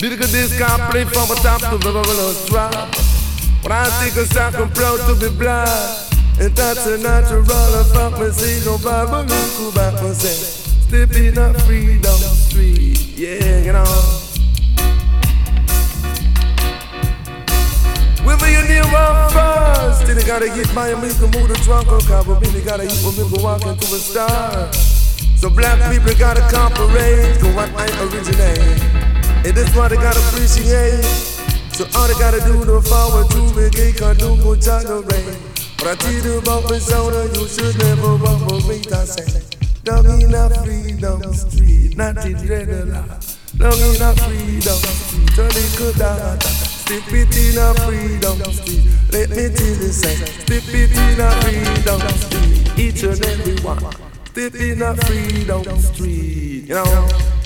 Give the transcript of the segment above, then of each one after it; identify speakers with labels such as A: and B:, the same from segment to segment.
A: Lyrical disc can't play from the top to the lowest drop. When I think of stock, I'm proud to be blind. And that's a natural fuck me, see no Bible, look back and say, stepping up freedom street, yeah, you know. Whether you near one first, then you gotta get by and make a move the trunk or cover, then you gotta eat when we go walking to a star. So black people gotta cooperate, go what I originate. And that's what they gotta appreciate. So all they gotta do to forward to me, they can't do go tolerate. But I tell you about persona, you should never walk with me, I say. Down in a freedom street, not in regular. Down in a freedom street, so they could die. Step it in a freedom street, let me tell you say. Step it in a freedom street, each and every one. Step in a freedom street, you know.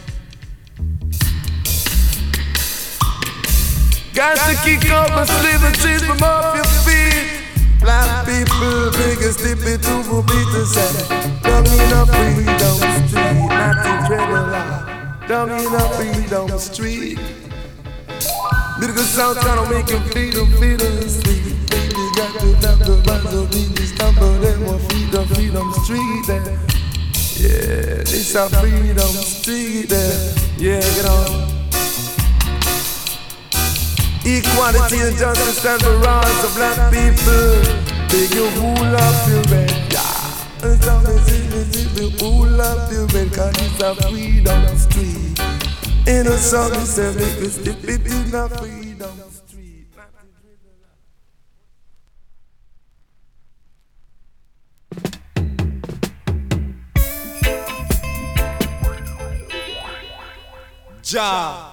A: Got to kick up and slip and treat from off your feet. Black people, biggest step it to the beat to say. Down in a freedom street, not in regular. Down in a freedom street. Lyrical sound trying to make you feel sweet. Baby, got to have the vibes of me. Stumble them on freedom street there. Yeah, this a freedom street there. Yeah, get on. Equality and justice stand for rights of black people. Big you rule up your red, yeah. And some is it, rule up your red, cause it's a freedom street. In a song you say make me step it in a freedom street.
B: Ja.